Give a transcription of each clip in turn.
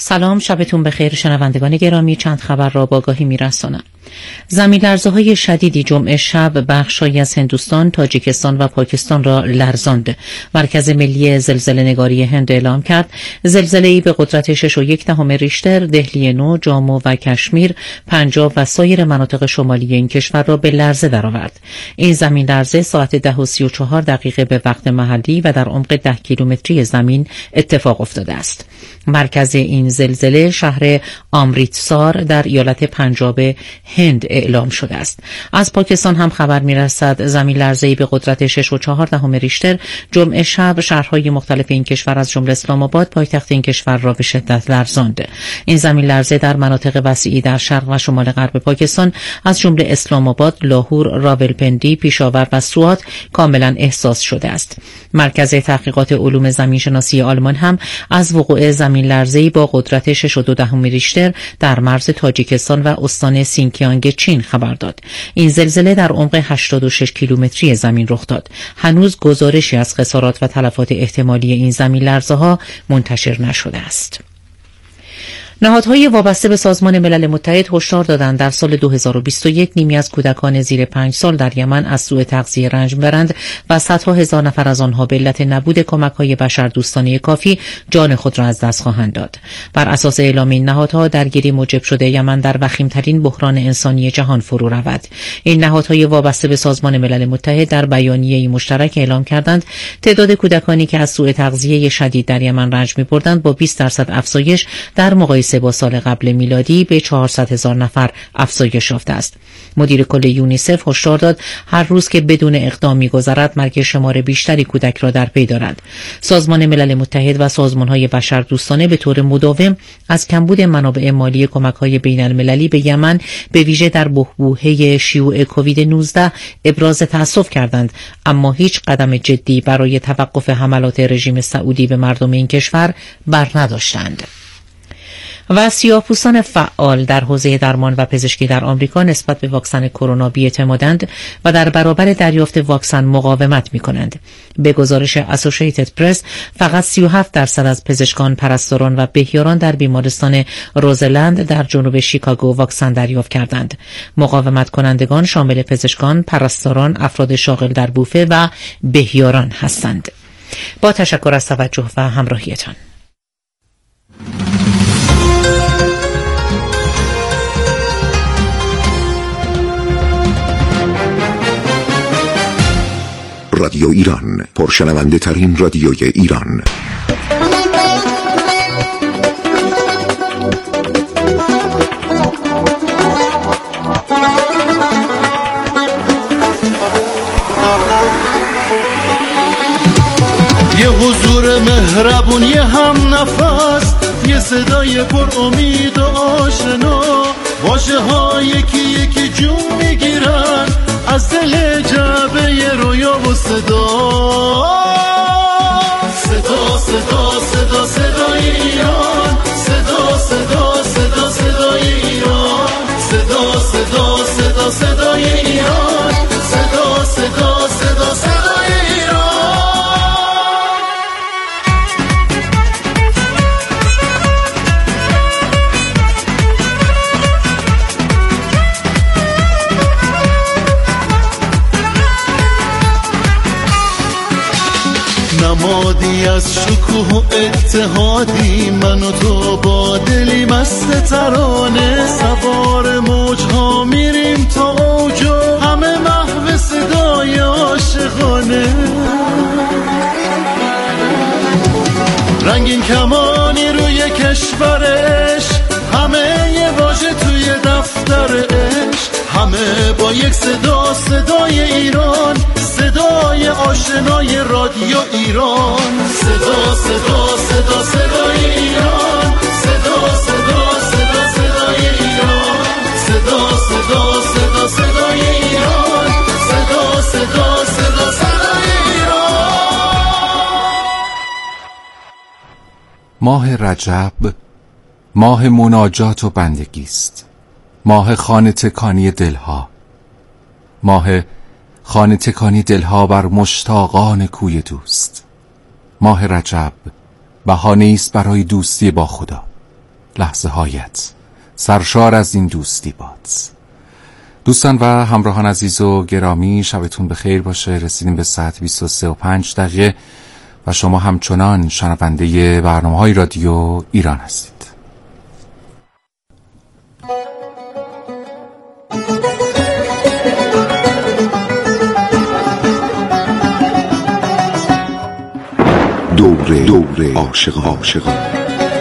سلام، شبتون بخیر شنوندگان گرامی. چند خبر را با آگاهی می‌رسانم. زمین‌لرزه‌های شدیدی جمعه شب بخش‌هایی از هندوستان، تاجیکستان و پاکستان را لرزاند. مرکز ملی زلزله‌نگاری هند اعلام کرد زلزله‌ای به قدرت 6.1 ریشتر دهلی نو، جامو و کشمیر، پنجاب و سایر مناطق شمالی این کشور را به لرزه درآورد. این زمین‌لرزه ساعت 10:34 به وقت محلی و در عمق 10 کیلومتری زمین اتفاق افتاده است. مرکز این زلزله شهر آمریتسار در ایالت پنجاب هند اعلام شده است. از پاکستان هم خبر می‌رسد زمین لرزه‌ای به قدرت 6.4 ریشتر جمعه شب شهرهای مختلف این کشور از جمله اسلام آباد پایتخت این کشور را به شدت لرزاند. این زمین لرزه در مناطق وسیعی در شرق و شمال غرب پاکستان از جمله اسلام آباد، لاهور، راولپنڈی، پیشاور و سوات کاملا احساس شده است. مرکز تحقیقات علوم زمینشناسی آلمان هم از وقوع زمین لرزه‌ای با قدرت 6.2 ریشتر در مرز تاجیکستان و استان سینکیانگ چین خبر داد. این زلزله در عمق 86 کیلومتری زمین رخ داد. هنوز گزارشی از خسارات و تلفات احتمالی این زمین لرزه‌ها منتشر نشده است. نهادهای وابسته به سازمان ملل متحد هشدار دادند در سال 2021 نیمی از کودکان زیر 5 سال در یمن از سوء تغذیه رنج می‌برند و صدها هزار نفر از آنها به علت نبود کمک‌های بشردوستانه کافی جان خود را از دست خواهند داد. بر اساس اعلام این نهادها درگیری موجب شده یمن در وخیم‌ترین بحران انسانی جهان فرو رود. این نهادهای وابسته به سازمان ملل متحد در بیانیه‌ای مشترک اعلام کردند تعداد کودکانی که از سوء تغذیه شدید در یمن رنج می‌بردند با 20% افزایش در مقایسه با سال قبل میلادی به 400,000 نفر افزایش یافته است. مدیر کل یونیسف هشدار داد هر روز که بدون اقدام می‌گذرد مرگ شمار بیشتری کودک را در پی دارد. سازمان ملل متحد و سازمان‌های بشردوستانه به طور مداوم از کمبود منابع مالی کمک‌های بین‌المللی به یمن به ویژه در بحبوحه شیوع کووید 19 ابراز تأسف کردند، اما هیچ قدم جدی برای توقف حملات رژیم سعودی به مردم این کشور برنداشتند. و سیاه‌پوستان فعال در حوزه درمان و پزشکی در آمریکا نسبت به واکسن کرونا بی‌اعتمادند و در برابر دریافت واکسن مقاومت می‌کنند. به گزارش اسوسییتد پرس فقط 37% از پزشکان، پرستاران و بهیاران در بیمارستان روزلند در جنوب شیکاگو واکسن دریافت کردند. مقاومت کنندگان شامل پزشکان، پرستاران، افراد شاغل در بوفه و بهیاران هستند. با تشکر از توجه و همراهیتان. رادیو ایران، پرشنونده ترین رادیوی ایران. یه حضور مهربون، یه هم نفس، یه صدای پر امید و آشنا، واژه ها یکی یکی جون میگیرن از دل جعبه رویا و صدا. صدا صدا صدا صدای ایران، صدا صدا صدا صدای ایران، صدا صدا صدا صدای ایران، صدا صدا صدا صدای ایران. نمادی از شکوه و اتحادی، من و تو با دلی مست ترانه، سوار موجها میریم تا اوجا، همه محو صدای عاشقانه. رنگین کمانی روی کشورش، همه یه واژه توی دفتر عشق، همه با یک صدا، صدای ایران، صدای آشنای رادیو ایران. صدا صدا صدا صدای ایران، صدا صدا صدا صدای ایران، صدا صدا صدا صدای ایران، صدا صدا صدا صدای ایران. ماه رجب ماه مناجات و بندگی است، ماه خانه تکانی دلها، ماه خانه تکانی دلها بر مشتاقان کوی دوست. ماه رجب بهانه است برای دوستی با خدا. لحظه هایت سرشار از این دوستی باد. دوستان و همراهان عزیز و گرامی، شبتون بخیر باشه. رسیدیم به ساعت 23:05 و شما همچنان شنونده برنامه‌های رادیو ایران هستید. دوره عاشقان.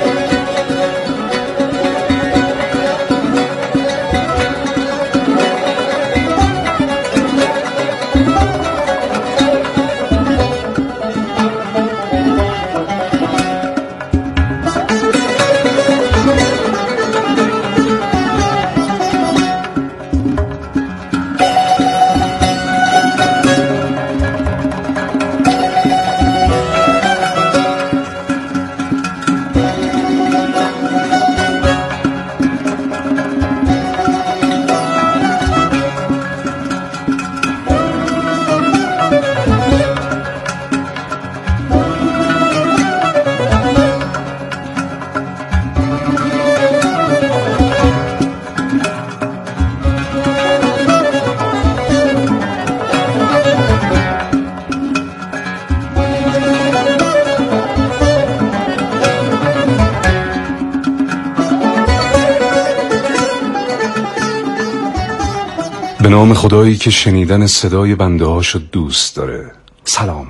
به نام خدایی که شنیدن صدای بنده هاشو دوست داره. سلام.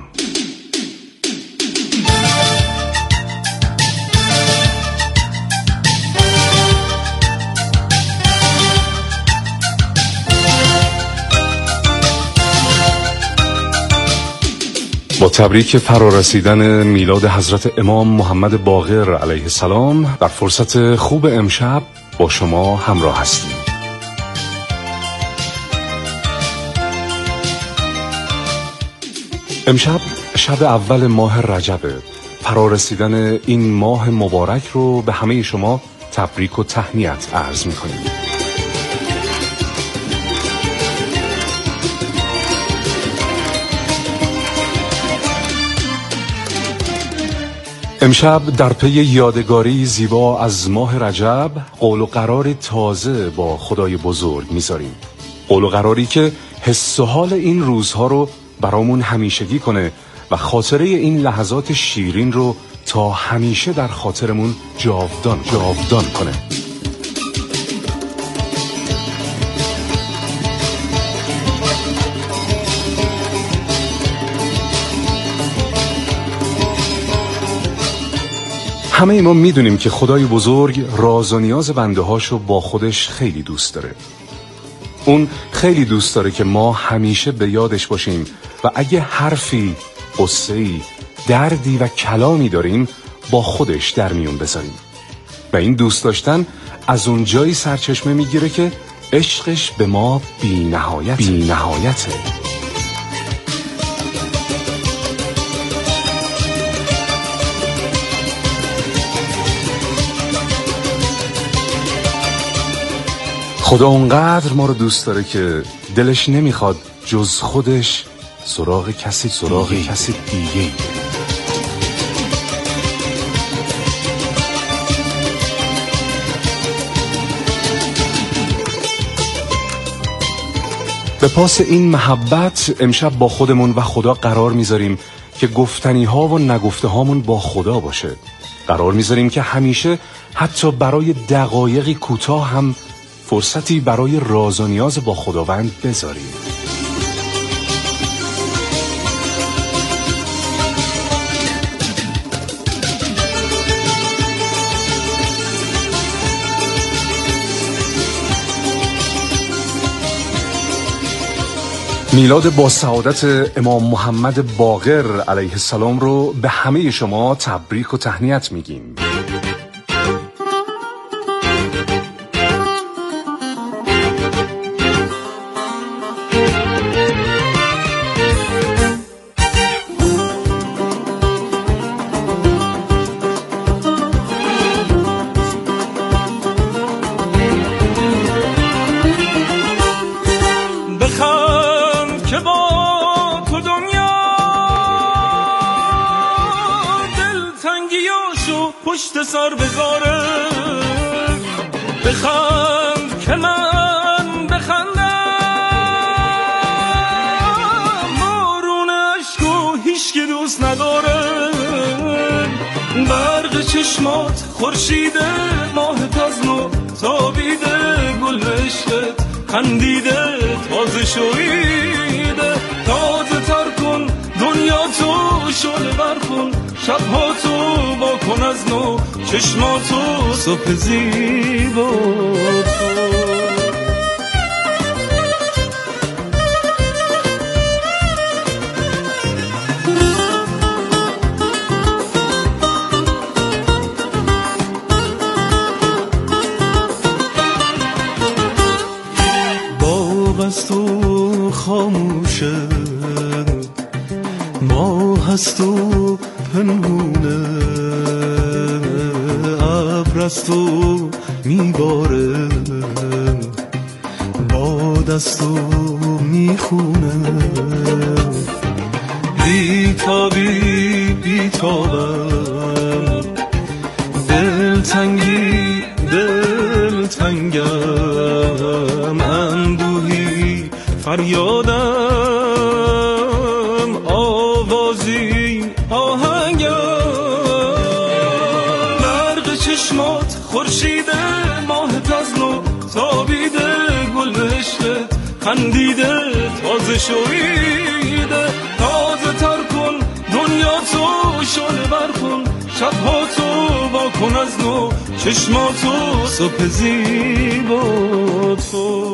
با تبریک فرارسیدن میلاد حضرت امام محمد باقر علیه السلام در فرصت خوب امشب با شما همراه هستیم. امشب شب اول ماه رجبه. فرارسیدن این ماه مبارک رو به همه شما تبریک و تهنیت عرض می‌کنیم. امشب در پی یادگاری زیبا از ماه رجب قول و قرار تازه با خدای بزرگ می‌ذاریم. قول و قراری که حس و حال این روزها رو برامون همیشگی کنه و خاطره این لحظات شیرین رو تا همیشه در خاطرمون جاودان کنه. همه ما میدونیم که خدای بزرگ راز و نیاز بنده هاشو با خودش خیلی دوست داره. اون خیلی دوست داره که ما همیشه به یادش باشیم و اگه حرفی، قصه‌ای، دردی و کلامی داریم با خودش در میون بذاریم. و این دوست داشتن از اون جایی سرچشمه میگیره که عشقش به ما بی نهایته. خدا اونقدر ما رو دوست داره که دلش نمیخواد جز خودش سراغ کسی دیگه. به پاس این محبت امشب با خودمون و خدا قرار میذاریم که گفتنی ها و نگفته هامون با خدا باشه. قرار میذاریم که همیشه حتی برای دقایقی کوتاه هم فرصتی برای راز و نیاز با خداوند بذاریم. میلاد با سعادت امام محمد باقر علیه السلام رو به همه شما تبریک و تهنیت میگیم. پشت سر بذاره. بخند که من بخندم، بارون عشقو هیچکی دوست نداره. برق چشمات خورشیده، ماهت از نو تابیده، گل عشقت خندیده، تازه شویده. تازه تر کن دنیا تو، شعله بر کن شبها تو، با کن از نو چشماتو، صبح زیبا تو. هست و خاموشه، ما هست و پنهونه، ابر است و میباره، باد است و میخونه. بیتابی بیتابم، دلتنگی دلتنگم، اندوهی فریادم، آوازی آهنگم. برق چشمات خورشیده، ماهت از نو تابیده، گل عشقت خندیده، تازه شویده. تازه تر کن دنیا تو، شعله بر کن شبها تو، با کن از نو چشماتو، صبح زیبا تو.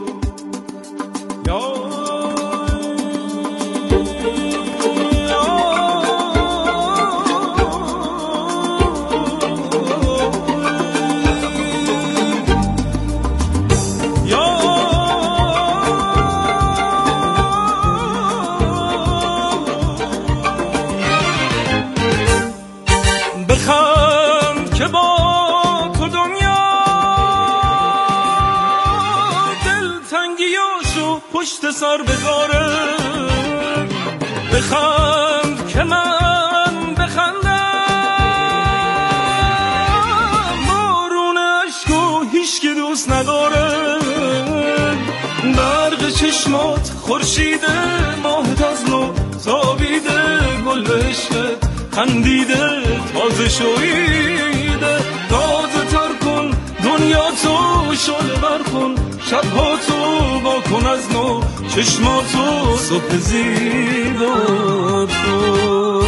بخند که با تو دنیا دلتنگیاشو پشت سر بذاره. بخند که من بخندم، بارون عشقو هیچکی دوست نداره. برق چشمات خورشیده، ماهت از نو تابیده، گل عشقت خندیده، تازه شویده. تازه تر کن دنیا تو، شعله بر کن شبها تو، با کن از نو چشماتو، صبح زیبا تو.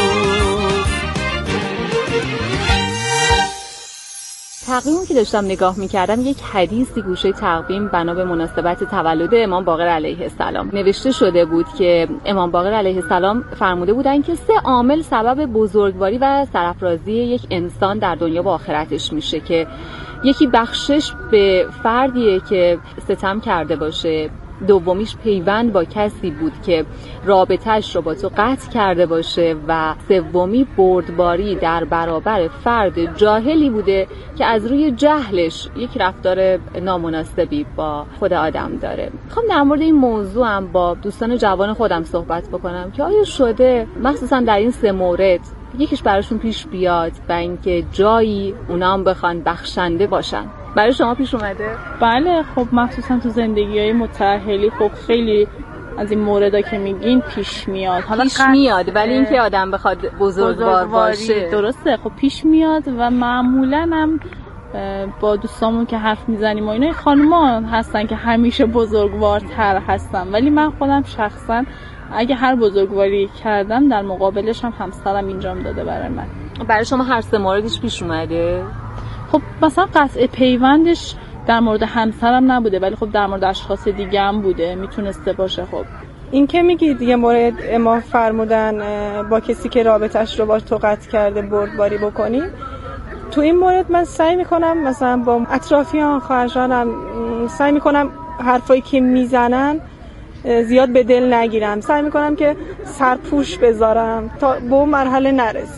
تقویمی که داشتم نگاه می‌کردم، یک حدیثی گوشه تقویم بنا به مناسبت تولد امام باقر علیه السلام نوشته شده بود که امام باقر علیه السلام فرموده بودند که 3 عامل سبب بزرگواری و سرافرازی یک انسان در دنیا و آخرتش میشه، که یکی بخشش به فردیه که ستم کرده باشه، دومیش پیوند با کسی بود که رابطه‌اش رو با تو قطع کرده باشه، و سومی بردباری در برابر فرد جاهلی بوده که از روی جهلش یک رفتار نامناسبی با خود آدم داره. میخوام در مورد این موضوع هم با دوستان جوان خودم صحبت بکنم که آیا شده مخصوصا در این 3 مورد یکیش براشون پیش بیاد و اینکه جایی اونا هم بخوان بخشنده باشن. برای شما پیش اومده؟ بله، خب مخصوصا تو زندگی‌های متأهلی خب خیلی از این موردا که میگین پیش میاد. حالا پیش میاد، ولی اینکه آدم بخواد بزرگوار باشه درسته، خب پیش میاد. و معمولا هم با دوستامون که حرف میزنیم و اینا، خانوما هستن که همیشه بزرگوارتر هستن، ولی من خودم شخصا اگه هر بزرگواری کردم در مقابلش هم همسرم انجام داده برای من. برای شما هر 3 موردش پیش اومده؟ خب مثلا قطع پیوندش در مورد همسرم نبوده، ولی خب در مورد اشخاص دیگه هم بوده، میتونسته باشه. خب این که میگید یه مورد امام فرمودن با کسی که رابطش رو با تو قطع کرده بردباری بکنی، تو این مورد من سعی میکنم مثلا با اطرافیان خواهرانم سعی میکنم حرفایی که میزنن زیاد به دل نگیرم، سعی میکنم که سرپوش بذارم تا به اون مرحله نرسه.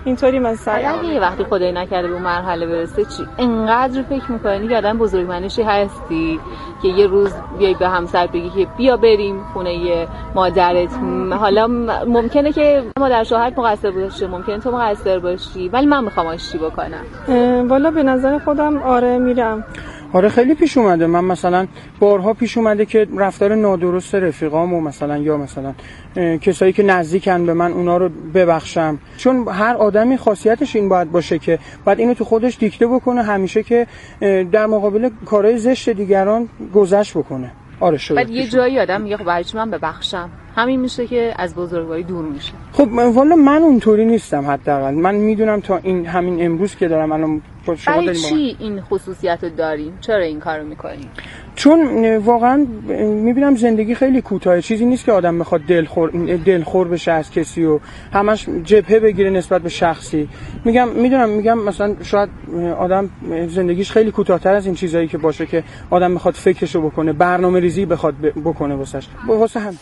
اینطوری من سعی اگه یه وقتی خدای نکرده به اون مرحله برسه چی اینقدر فکر می‌کنی که آدم بزرگمنشی هستی که یه روز بیای به همسر بگی که بیا بریم خونه مادرت؟ حالا ممکنه که مادر شوهرت مقصر باشه، ممکنه تو مقصر باشی، ولی من میخوام آشتی بکنم. والا به نظر خودم آره میرم. آره خیلی پیش اومده. من مثلا بارها پیش اومده که رفتار نادرست رفیقامو مثلا یا مثلا کسایی که نزدیکن به من اونا رو ببخشم، چون هر آدمی خاصیتش این باید باشه که باید اینو تو خودش دیکته بکنه همیشه که در مقابل کارهای زشت دیگران گذشت بکنه. آره شده. بعد یه جایی آدم میگه خب برای چی من ببخشم؟ همین میشه که از بزرگواری دور میشه. خب والا من اونطوری نیستم. حداقل من میدونم تا این همین امروز که دارم الان با شما برای چی این خصوصیت رو داریم؟ چرا این کارو میکنیم؟ چون واقعا میبینم زندگی خیلی کوتاهه. چیزی نیست که آدم بخواد دلخور بشه از کسی و همش جبهه بگیره نسبت به شخصی. میدونم مثلا شاید آدم زندگیش خیلی کوتاه‌تر از این چیزایی که باشه که آدم میخواد فکرشو بکنه، برنامه‌ریزی بخواد بکنه واسه هم.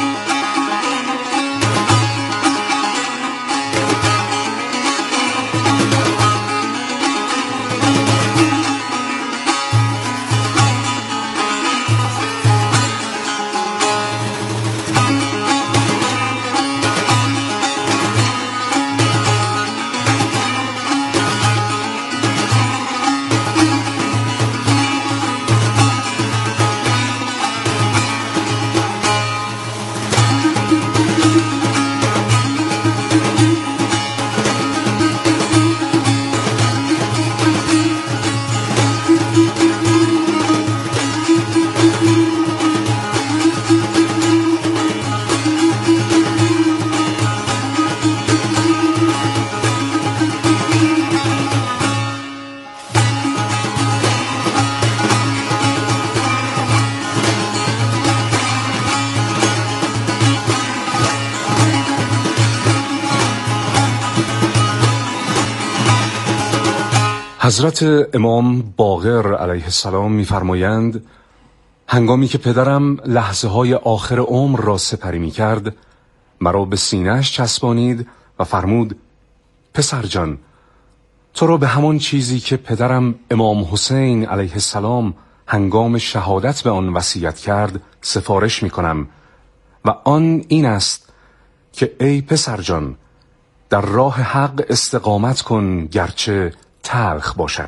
حضرت امام باقر علیه السلام می‌فرمایند هنگامی که پدرم لحظه های آخر عمر را سپری می کرد مرا به سینه‌اش چسبانید و فرمود پسر جان تو را به همان چیزی که پدرم امام حسین علیه السلام هنگام شهادت به آن وصیت کرد سفارش می کنم و آن این است که ای پسر جان در راه حق استقامت کن گرچه تلخ باشد.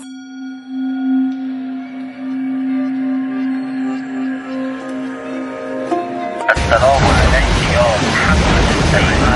السلام علیک یا محمد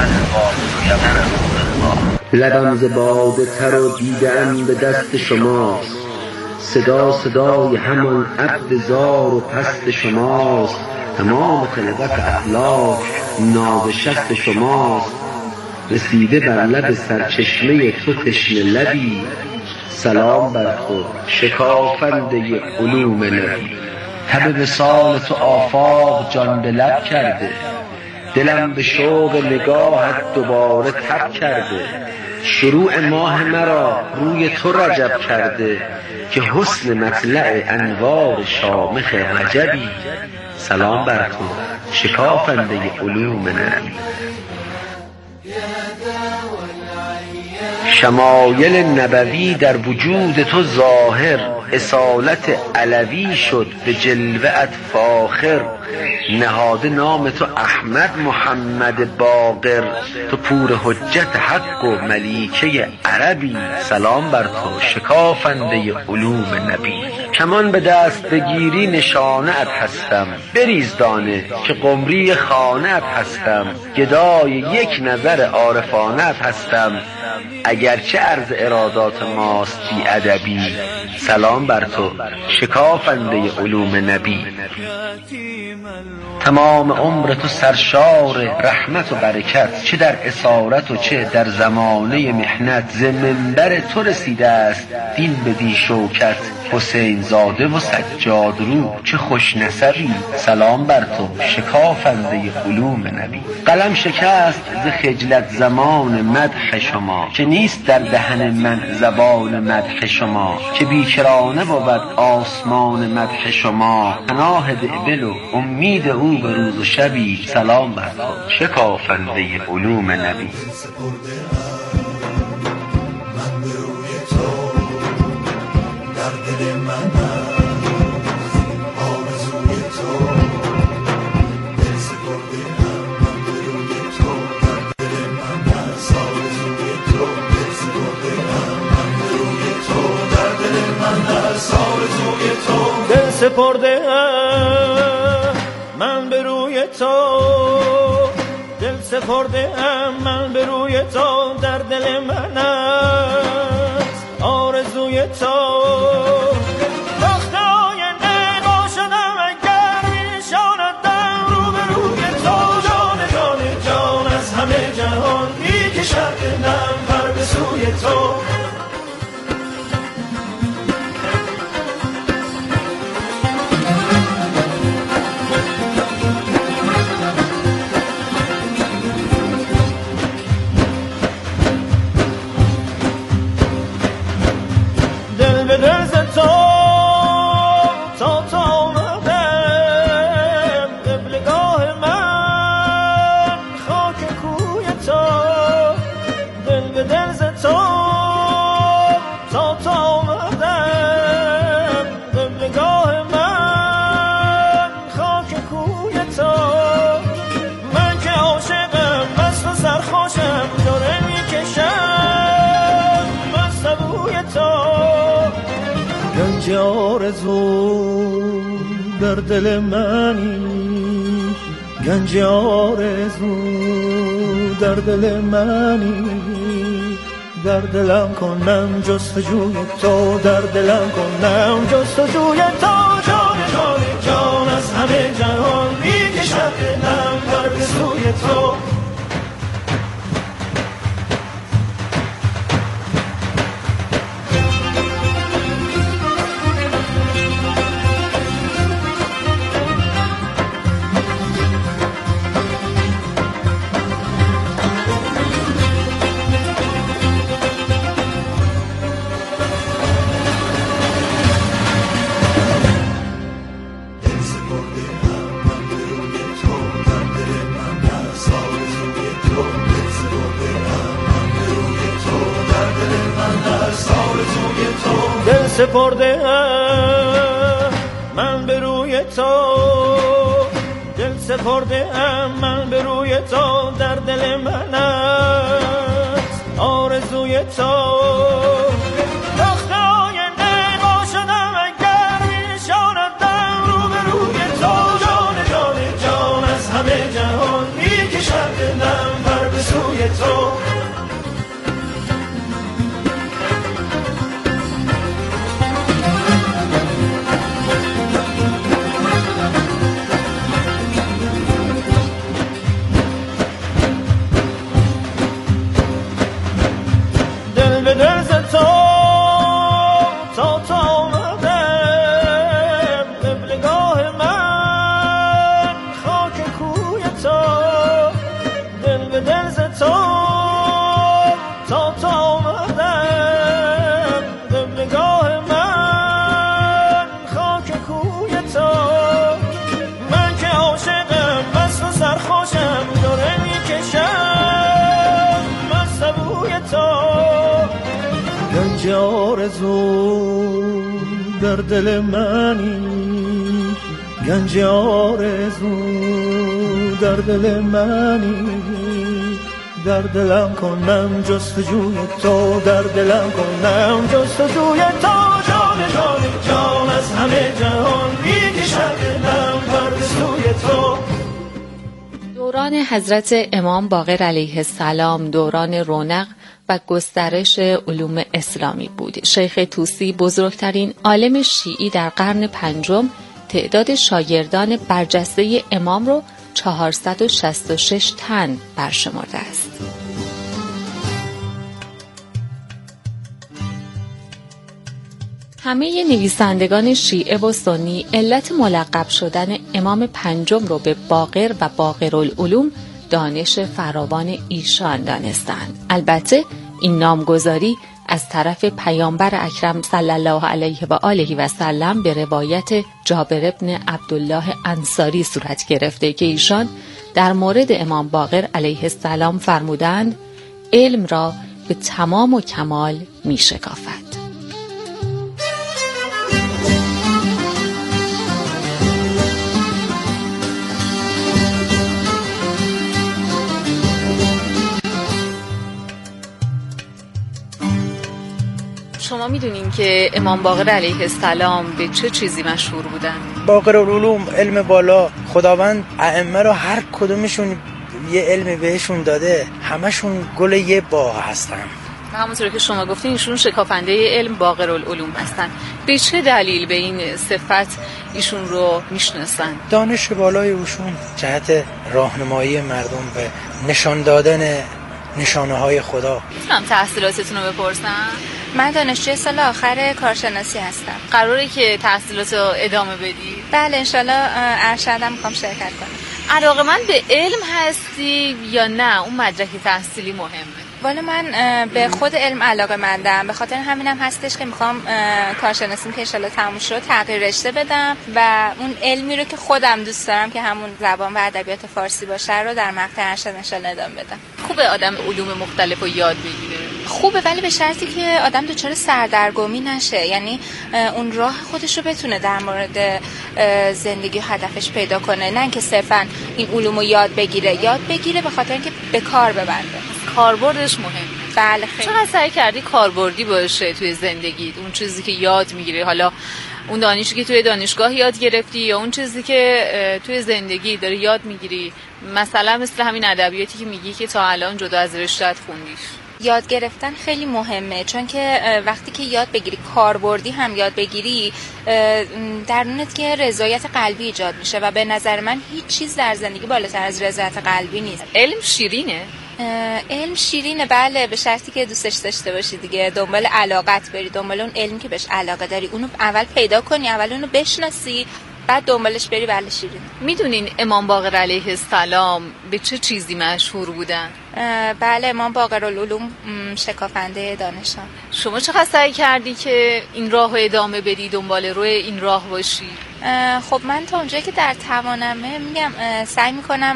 لبم ز باده تر و دیده‌ام به دست شماست، صدای همان عبد زار و پست شماست، تمام خلقت افلاک نازشست شماست، رسیده بر لب سرچشمه تو تشنه لبی، سلام بر تو شکافنده علوم نبی. تب وصال تو آفاق جان به لب کرده، دلم به شوق نگاهت دوباره تب کرده، شروع ماه مرا روی تو رجب کرده، که حسن مطلع انوار شامخ رجبی، سلام بر تو شکافنده علوم نبی. شمایل نبوی در وجود تو ظاهر، اصالت علوی شد به جلوه‌ات فاخر، نهاده نام تو احمد محمد باقر، تو پور حجت حق و ملیکه عربی، سلام بر تو شکافنده علوم نبی. کمان به دست بگیری نشانه ات هستم، بریز دانه که قمری خانه ات هستم، گدای یک نظر عارفانه ات هستم، اگرچه عرض ارادات ماست بی ادبی، سلام بر تو شکافنده علوم نبی. تمام عمر تو سرشار رحمت و برکت، چه در اسارت و چه در زمانه محنت، ز منبر تو رسیده است دین به دی شوکت، حسین زاده و سجاد رو چه خوش نسبی، سلام بر تو شکافنده علوم نبی. قلم شکست ز خجلت زمان مدح شما، که نیست در دهن من زبان مدح شما، که بیکرانه بود آسمان مدح شما، پناه دل و امید او به روز و شبی، سلام بر تو شکافنده علوم نبی. دل من آرزوی تو دل سپرده من به روی تو در دل من هست آرزوی تو دل سپرده من به روی تو در دل من هست آرزوی تو دل سپرده من به روی تو دل سپرده من به روی تو در دل من است آرزوی تو وقت آینده باشدم اگر میشاندم رو به روی تو جان جان جان از همه جهان میکشد دلم پر به سوی تو آرزو در دل منی گنج آرزو در دل منی در دلم کنم جستجوی تو در دلم کنم جستجوی تو جان جان جان از همه جهان میکشد دلم پر به سوی تو سپرده من به روی تو دل سپرده من به روی تو در دل من است آرزوی تو وقت آینده باشدم اگر میشاندم رو به روی تو جان جان جان از همه جهان میکشد دلم پر به سوی تو آرزو در دل منی گنج آرزو در دل منی در دلم کنم جستجوی تو در دلم کنم جستجوی تو جان جان جان از همه جهان میکشد دلم پر به سوی تو دوران حضرت امام باقر علیه السلام دوران رونق و گسترش علوم اسلامی بود. شیخ طوسی بزرگترین عالم شیعی در قرن پنجم تعداد شاگردان برجسته امام رو 466 تن برشمرده است. همه نویسندگان شیعه و سنی علت ملقب شدن امام پنجم رو به باقر و باقرالعلوم دانش فراوان ایشان دانستند. البته این نامگذاری از طرف پیامبر اکرم صلی الله علیه و آله و سلم به روایت جابر ابن عبدالله انصاری صورت گرفته که ایشان در مورد امام باقر علیه السلام فرمودند علم را به تمام و کمال می شکافد. میدونین که امام باقر علیه السلام به چه چیزی مشهور بودن؟ باقرالعلوم، علم بالا. خداوند ائمه رو هر کدومشون یه علمی بهشون داده، همشون گل یه باغ هستن. همونطور که شما گفتین ایشون شکافنده علم باقرالعلوم هستن. به چه دلیل به این صفت ایشون رو میشناسن؟ دانش بالای ایشون جهت راهنمایی مردم به نشان دادن نشانه های خدا. میتونم تحصیلاتتون رو بپرسم؟ من دانشجوی سال آخر کارشناسی هستم. قراره که تحصیلات رو ادامه بدی؟ بله انشالله ارشدم میخوام شرکت کنم. علاقه‌مند به علم هستی یا نه اون مدرک تحصیلی مهمه؟ والا من به خود علم علاقه‌مندم، به خاطر همینم هستش که میخوام کارشناسیم که انشالله تموم شد تغییر رشته بدم و اون علمی رو که خودم دوست دارم که همون زبان و ادبیات فارسی باشه رو در مقطع ارشد انشالله ادامه بدم. خوبه آدم علوم مختلف رو یاد بگیره؟ خوبه، ولی به شرطی که آدم دچار سردرگمی نشه، یعنی اون راه خودش رو بتونه در مورد زندگی و هدفش پیدا کنه، نه اینکه صرفا این علوم رو یاد بگیره به خاطر اینکه به کار ببنده. کاربردش مهمه. بله خیلی. چقدر سعی کردی کاربردی باشه توی زندگیت؟ اون چیزی که یاد میگیری، حالا اون دانشی که توی دانشگاه یاد گرفتی یا اون چیزی که توی زندگی داری یاد میگیری، مثلا مثل همین ادبیاتی که میگی که تا الان جدا از رشته‌ات خوندیش. یاد گرفتن خیلی مهمه، چون که وقتی که یاد بگیری کاربردی هم یاد بگیری درونت که رضایت قلبی ایجاد میشه و به نظر من هیچ چیز در زندگی بالاتر از رضایت قلبی نیست. علم شیرینه؟ علم شیرینه بله، به شرطی که دوستش داشته باشی دیگه، دنبال علاقت بری، دنبال اون علمی که بهش علاقه داری اونو اول پیدا کنی، اول اونو بشناسی، بعد دنبالش بری. بله شیرینه. میدونین امام باقر علیه السلام به چه چیزی مشهور بودن؟ بله امام باقرالعلوم شکافنده دانشان. شما چقدر سعی کردی که این راه رو ادامه بدی، دنبال روی این راه باشی؟ خب من تا اونجایی که در توانمه میگم سعی میکنم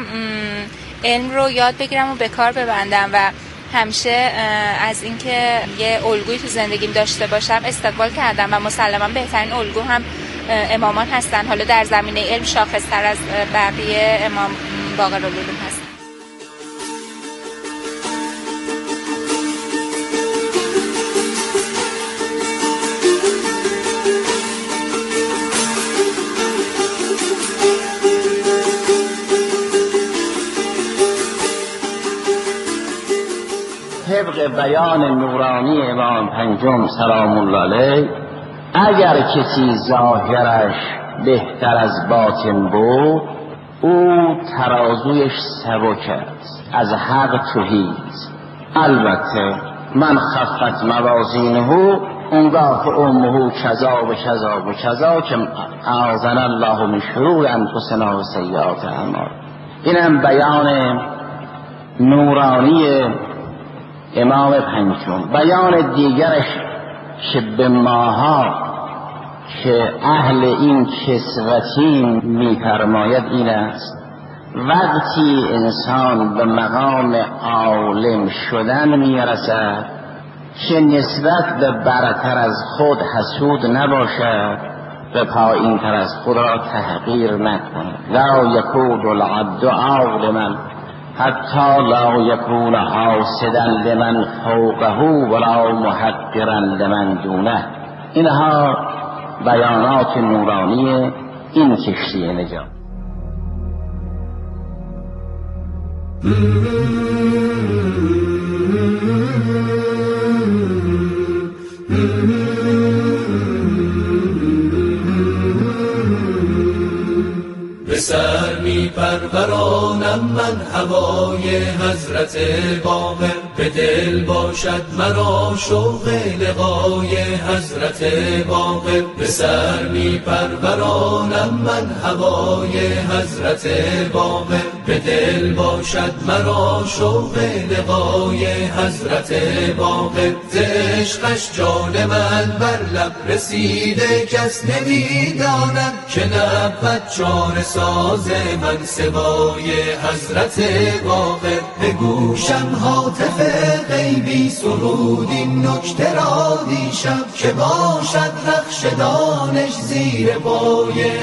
علم رو یاد بگیرم و به کار ببندم و همیشه از اینکه یه الگویی تو زندگیم داشته باشم استقبال کردم و مسلما بهترین الگو هم امامان هستن. حالا در زمینه علم شاخص‌تر از بقیه امام باقرالعلوم هستن. طبق بیان نورانی امام پنجم سلام الله علیه، اگر کسی ظاهرش بهتر از باطن بود او ترازویش سبک است، از حق تهید. البته من خفت موازینه اونگاه که امه کذا و کذا و کذا که اعاذنا الله من شرور انفسنا و سیئات اعمالنا. اینم بیان نورانی امام پنجم. بیان دیگرش که به ماها که اهل این کسوتیم می‌فرماید این است: وقتی انسان به مقام عالم شدن میرسد که نسبت به برتر از خود حسود نباشد و پایین تر از خود را تحقیر نکند. لا یکون العبد عالما حتی لا یکون حاسدا لمن فوقه ولا محقرا لمن دونه. اینها بیانات نورانی این کشتی نجات. به سر می پرورانم من هوای حضرت باقر، به دل باشد مرا شوق لقای حضرت باقر. به سر می پرورانم من هوای حضرت باقر، به دل باشد مرا شوق لقای حضرت باقر. ز عشقش جان من بر لب رسیده، کس نمیداند که نبود چاره ساز من سوای حضرت باقر. به گوشم هاتف غیبی سرود این نکته را دیشب، که باشد رخش دانش زیر پای